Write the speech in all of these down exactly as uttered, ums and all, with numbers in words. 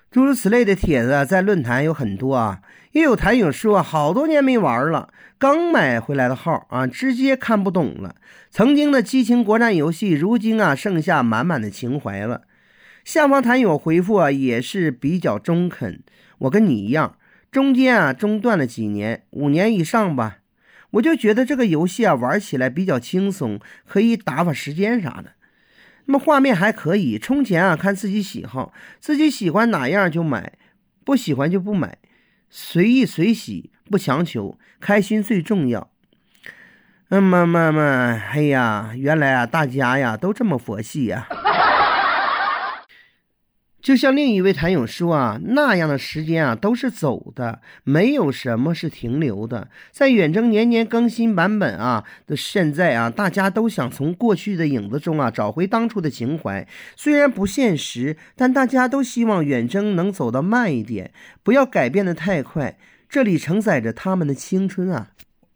诸如此类的帖子在论坛有很多啊，也有坛友说好多年没玩了，刚买回来的号啊，直接看不懂了。曾经的激情国战游戏，如今啊剩下满满的情怀了。下方坛友回复啊也是比较中肯，我跟你一样，中间啊中断了几年，五年以上吧。我就觉得这个游戏啊玩起来比较轻松，可以打发时间啥的。那么画面还可以，充钱啊看自己喜好，自己喜欢哪样就买，不喜欢就不买，随意随喜，不强求，开心最重要。那么么么，哎呀，原来啊大家呀都这么佛系呀。就像另一位坛友说啊，那样的时间啊都是走的，没有什么是停留的。在远征年年更新版本啊的现在啊，大家都想从过去的影子中啊找回当初的情怀。虽然不现实，但大家都希望远征能走得慢一点，不要改变得太快。这里承载着他们的青春啊。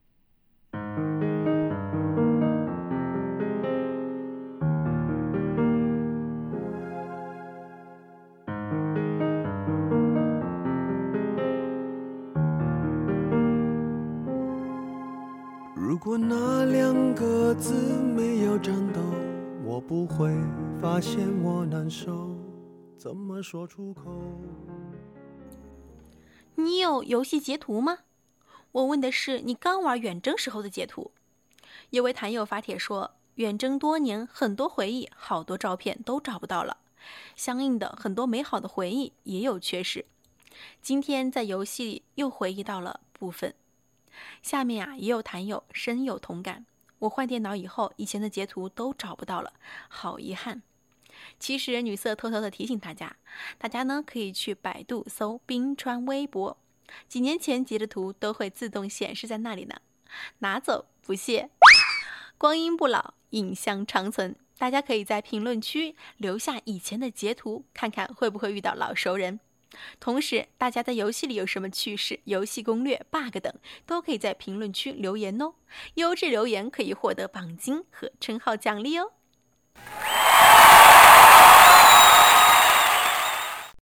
如果那两个字没有颤抖，我不会发现我难受，怎么说出口？ 你有游戏截图吗？我问的是你刚玩远征时候的截图。有位坛友发帖说，远征多年，很多回忆，好多照片都找不到了，相应的很多美好的回忆也有缺失。今天在游戏里又回忆到了部分。下面啊，也有坛友深有同感，我换电脑以后，以前的截图都找不到了，好遗憾。其实女色偷偷的提醒大家，大家呢可以去百度搜冰川微博，几年前截的图都会自动显示在那里呢，拿走不谢。光阴不老，影像长存，大家可以在评论区留下以前的截图，看看会不会遇到老熟人。同时大家在游戏里有什么趣事、游戏攻略、bug 等，都可以在评论区留言哦，优质留言可以获得榜金和称号奖励哦。